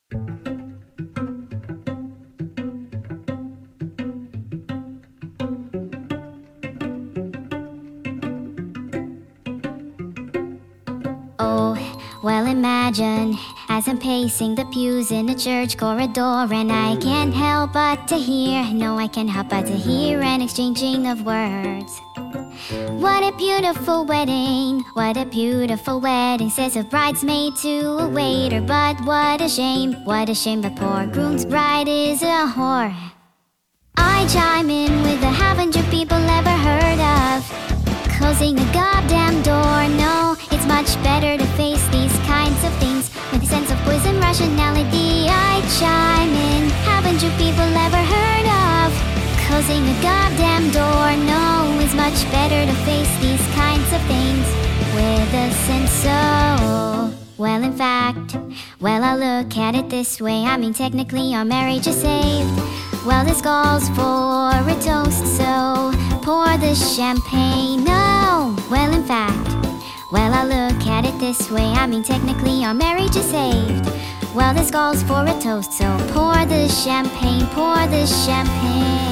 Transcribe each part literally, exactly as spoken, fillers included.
Oh, well, imagine as I'm pacing the pews in the church corridor, and I can't help but to hear, no, I can't help but to hear an exchanging of words. What a beautiful wedding, what a beautiful wedding, says a bridesmaid to a waiter. But what a shame, what a shame, the poor groom's bride is a whore. I chime in with the haven't you people ever heard of closing the goddamn door? No, it's much better to face these kinds of things with a sense of poison rationality. I chime in, haven't you people ever heard of closing the goddamn door? No, it's much better to face these kinds of things with a sense of... Well, in fact, well, I look at it this way, I mean technically our marriage is saved. Well, this calls for a toast, so pour the champagne. No, well, in fact, well, I look at it this way, I mean technically our marriage is saved. Well, this calls for a toast, so pour the champagne, pour the champagne.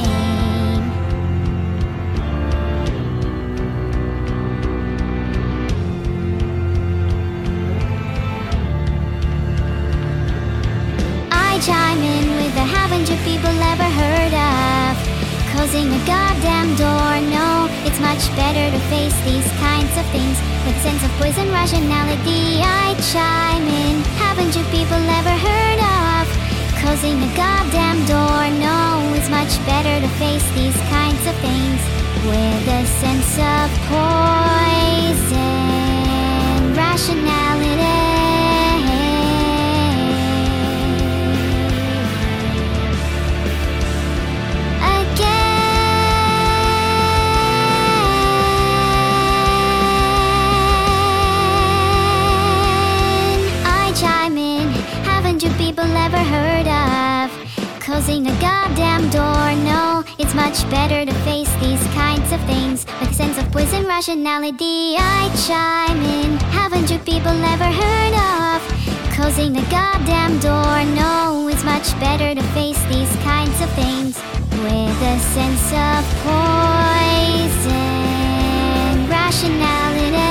I chime in with the haven't you people ever heard of closing a goddamn door? No, it's much better to face these kinds of things with a sense of poison rationality. I chime in, haven't you people ever heard of closing a goddamn door? No, it's much better to face these kinds of things with a sense of poison rationality. People ever heard of closing a goddamn door? No, it's much better to face these kinds of things with a sense of poison rationality. I chime in, haven't you people ever heard of closing the goddamn door? No, it's much better to face these kinds of things with a sense of poison rationality.